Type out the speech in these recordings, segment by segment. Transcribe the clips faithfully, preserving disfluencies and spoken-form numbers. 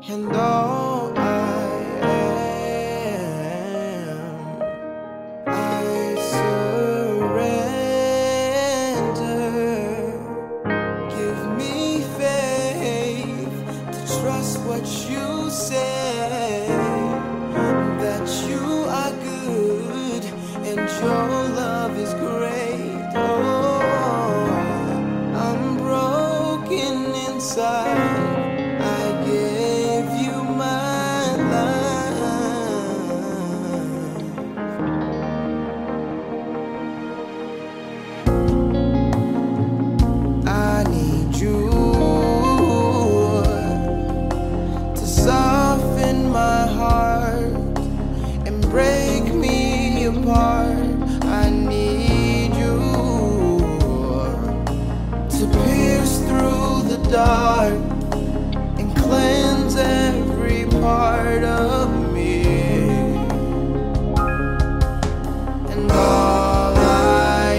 and all I am. I surrender. Give me faith to trust what you say, that you are good and your love is great. Oh, I'm broken inside. I gave you my life. I need you to soften my heart and break me apart. I need you to pierce through the dark and cleanse every part of me. And all I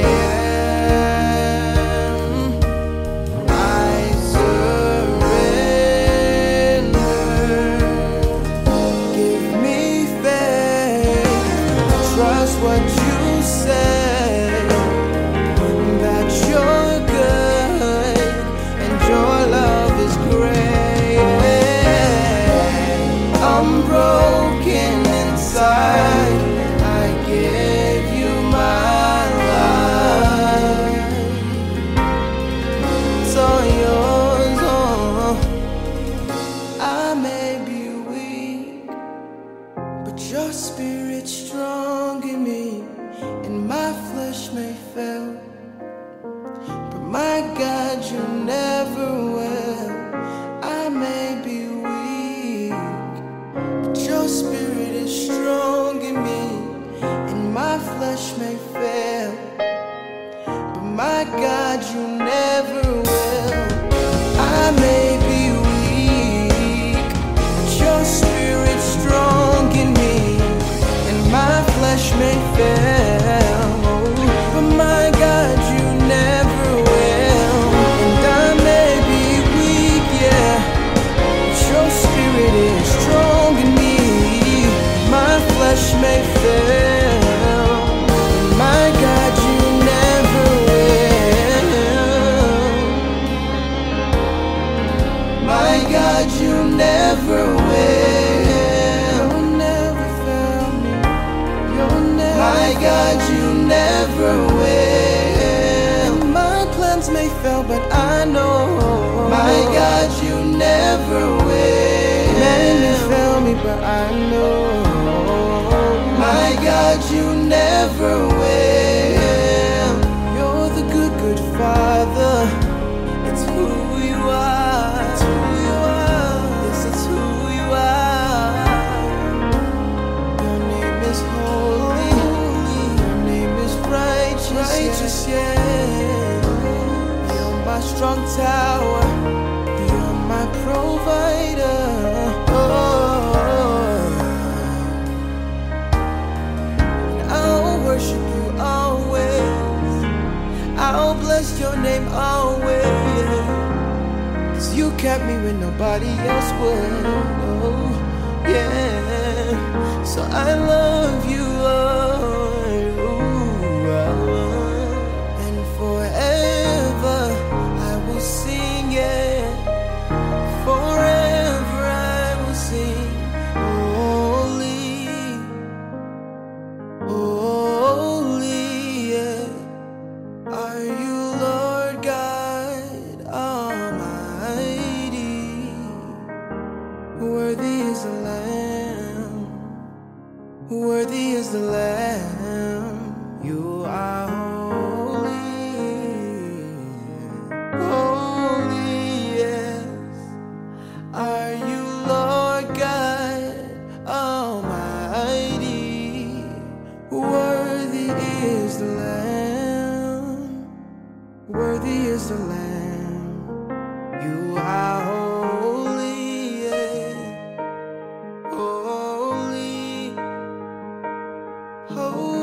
am, I surrender. Give me faith, trust what you say, that you're good and your love is great. I'm broken inside. I give you my life. It's all yours. Oh, I may be weak, but your spirit's strong in me, and my flesh may fail, but my God, you never will. I may be weak, but your spirit is strong in me, and my flesh may fail, but my God, you never will. I may be weak, but your spirit's strong in me, and my flesh may fail, but my God, you never will. And I may be weak, yeah, but your spirit is strong in me. My flesh may fail, but my God, you never will. My God, you never will. You'll never fail me. You'll never. My God, you never will. My plans may fail, but I know. My God, you never will. Men may fail me, but I know. My God, you never will. You're the good, good Father. It's who you are. It's who you are. Yes, it's who you are. Your name is holy. Your name is righteous. Righteous, yeah. You're my strong tower. You're my provider. Oh, I'll worship you always. I'll bless your name always. 'Cause you kept me when nobody else would. Oh, yeah. So I love you, Lord. Ooh, I love. And forever I will sing it. Forever I will sing. Holy, holy, yeah. Are you Lord God Almighty? Worthy is the Lamb. Worthy is the Lamb. You are holy, holy, yes. Are you Lord God Almighty? Worthy is the Lamb. Worthy is the Lamb. You are holy, yeah. Holy, holy.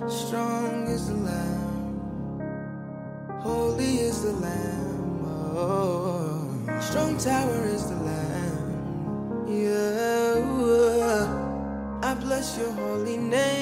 Strong is the Lamb, holy is the Lamb. Oh, strong tower is the Lamb. Yeah, I bless your holy name.